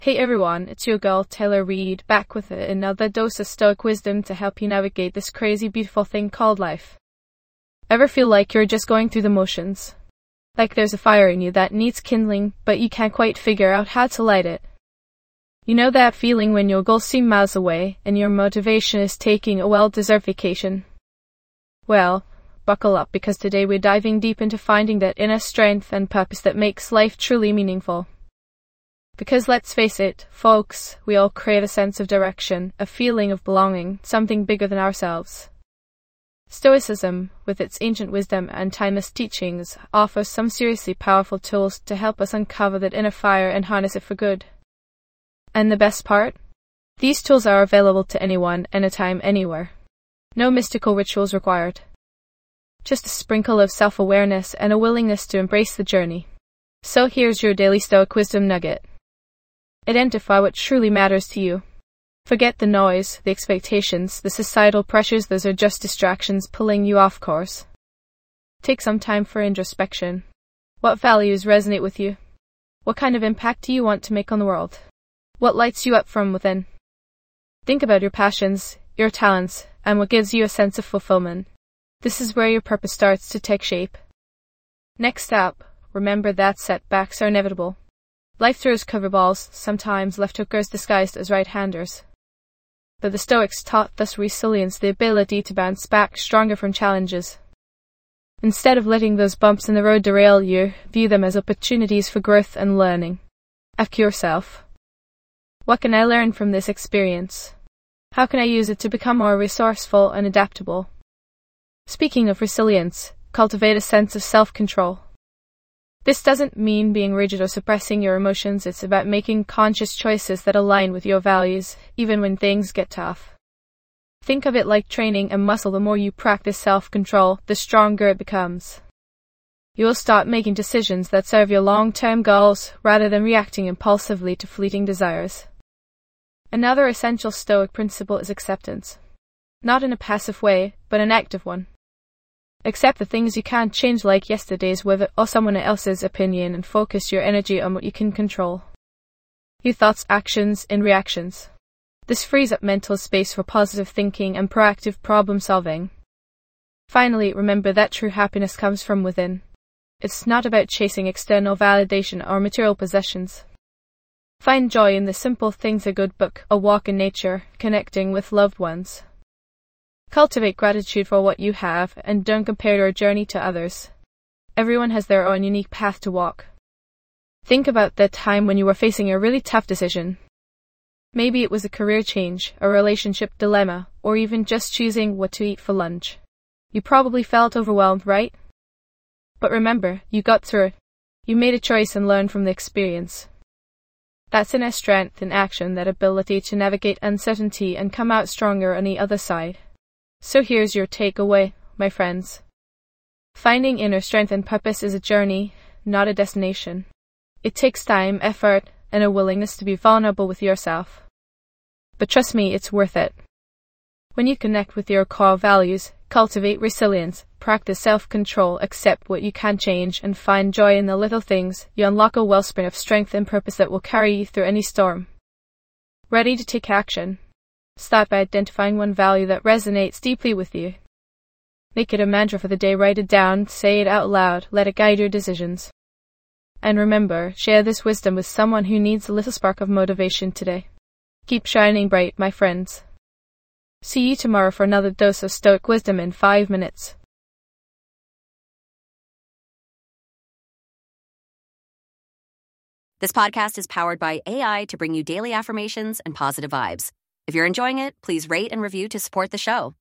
Hey everyone, it's your girl Taylor Reed, back with another dose of stoic wisdom to help you navigate this crazy beautiful thing called life. Ever feel like you're just going through the motions? Like there's a fire in you that needs kindling, but you can't quite figure out how to light it? You know that feeling when your goals seem miles away, and your motivation is taking a well-deserved vacation? Well, buckle up, because today we're diving deep into finding that inner strength and purpose that makes life truly meaningful. Because let's face it, folks, we all crave a sense of direction, a feeling of belonging, something bigger than ourselves. Stoicism, with its ancient wisdom and timeless teachings, offers some seriously powerful tools to help us uncover that inner fire and harness it for good. And the best part? These tools are available to anyone, anytime, anywhere. No mystical rituals required. Just a sprinkle of self-awareness and a willingness to embrace the journey. So here's your daily Stoic wisdom nugget. Identify what truly matters to you. Forget the noise, the expectations, the societal pressures. Those are just distractions pulling you off course. Take some time for introspection. What values resonate with you? What kind of impact do you want to make on the world? What lights you up from within? Think about your passions, your talents, and what gives you a sense of fulfillment. This is where your purpose starts to take shape. Next up, remember that setbacks are inevitable. Life throws curveballs, sometimes left hookers disguised as right-handers. But the Stoics taught us resilience, the ability to bounce back stronger from challenges. Instead of letting those bumps in the road derail you, view them as opportunities for growth and learning. Ask yourself, what can I learn from this experience? How can I use it to become more resourceful and adaptable? Speaking of resilience, cultivate a sense of self-control. This doesn't mean being rigid or suppressing your emotions. It's about making conscious choices that align with your values, even when things get tough. Think of it like training a muscle. The more you practice self-control, the stronger it becomes. You'll start making decisions that serve your long-term goals, rather than reacting impulsively to fleeting desires. Another essential Stoic principle is acceptance. Not in a passive way, but an active one. Accept the things you can't change, like yesterday's weather or someone else's opinion, and focus your energy on what you can control. Your thoughts, actions, and reactions. This frees up mental space for positive thinking and proactive problem solving. Finally, remember that true happiness comes from within. It's not about chasing external validation or material possessions. Find joy in the simple things: a good book, a walk in nature, connecting with loved ones. Cultivate gratitude for what you have, and don't compare your journey to others. Everyone has their own unique path to walk. Think about that time when you were facing a really tough decision. Maybe it was a career change, a relationship dilemma, or even just choosing what to eat for lunch. You probably felt overwhelmed, right? But remember, you got through it. You made a choice and learned from the experience. That's inner strength in action, that ability to navigate uncertainty and come out stronger on the other side. So here's your takeaway, my friends. Finding inner strength and purpose is a journey, not a destination. It takes time, effort, and a willingness to be vulnerable with yourself. But trust me, it's worth it. When you connect with your core values, cultivate resilience, practice self-control, accept what you can change, and find joy in the little things, you unlock a wellspring of strength and purpose that will carry you through any storm. Ready to take action? Start by identifying one value that resonates deeply with you. Make it a mantra for the day. Write it down, say it out loud, let it guide your decisions. And remember, share this wisdom with someone who needs a little spark of motivation today. Keep shining bright, my friends. See you tomorrow for another dose of Stoic wisdom in 5 minutes. This podcast is powered by AI to bring you daily affirmations and positive vibes. If you're enjoying it, please rate and review to support the show.